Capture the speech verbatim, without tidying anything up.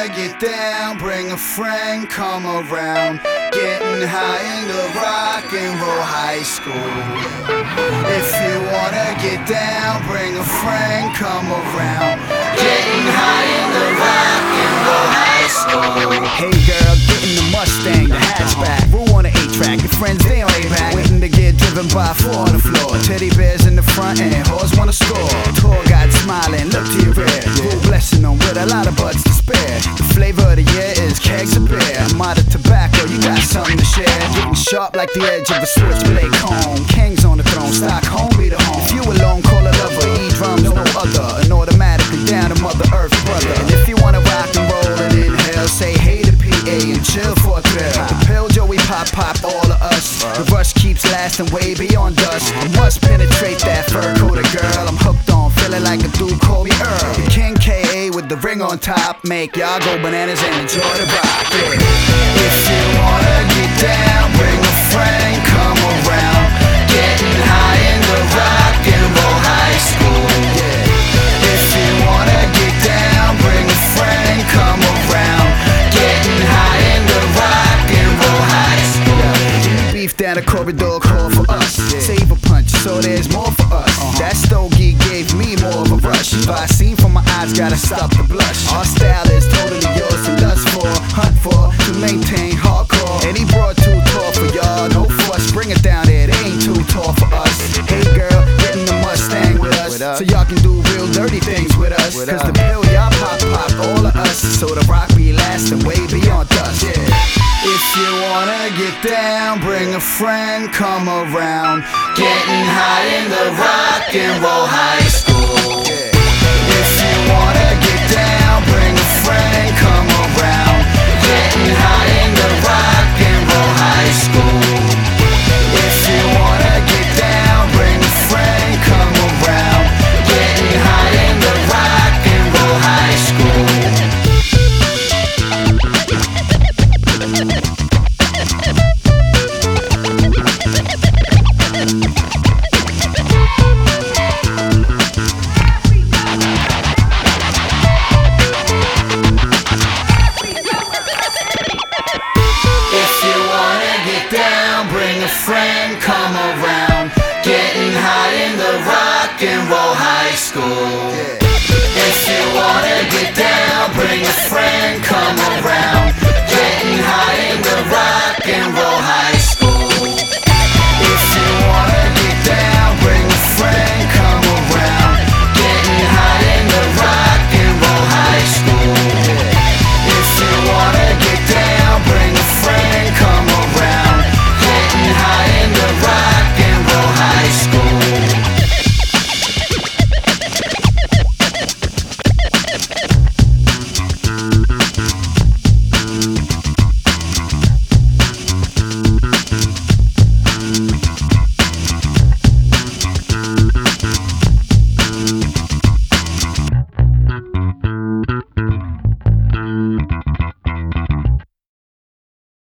wanna get down, bring a friend, come around. Getting high in the rock and roll high school. If you wanna get down, bring a friend, come around. Getting high in the rock and roll high school. Hey girl, get in the Mustang, the hatchback. Roll on the eight track, your friends they on eight back. Waiting to get driven by four on the floor. Teddy bears in the front and horse wanna score. Tour guide smiling, look to your rear. Full blessing them with a lot of buds to spare. The flavor of the year is kegs of beer. I'm out of tobacco, you got something to share. Getting sharp like the edge of a switchblade comb. Kings on the throne, Stockholm be the home. If you alone, call a lover, E-drums, no other. An automatically down to Mother Earth, brother. And if you wanna rock and roll and inhale, say hey to P A and chill for a thrill. The pill, Joey, pop, pop, all of us. The rush keeps lasting way beyond us. I must penetrate that fur-coated girl. I'm hooked on, feeling like a dude call me Earl. King K A with the ring on top, make y'all go bananas and enjoy the rock. Yeah. If you wanna get down, bring a friend, come around. Getting high in the rock and roll high school. Yeah. If you wanna get down, bring a friend, come around. Getting high in the rock and roll high school. Beef down the corridor, call for us. Save a punch, so there's more for us. That stogie gave me more of a rush. Vaseline for my eyes, gotta stop the blush. Our style is totally yours to lust for, hunt for, to maintain hardcore. And he brought too tall for y'all, no fuss. Bring it down there, it ain't too tall for us. Hey girl, get in the Mustang with us, so y'all can do real dirty things with us. Cause the pill y'all pop, pop, all of us. So the rock be lasting way beyond us. Yeah. If you wanna get down, bring a friend, come around. Getting high in the rock and roll high school. If you wanna get down, bring a friend, come around. Getting high in the rock and roll high school. If you wanna get down, bring a friend, come around. Getting high in the rock and roll high school. Bring a friend, come around. Getting high in the rock and roll high school.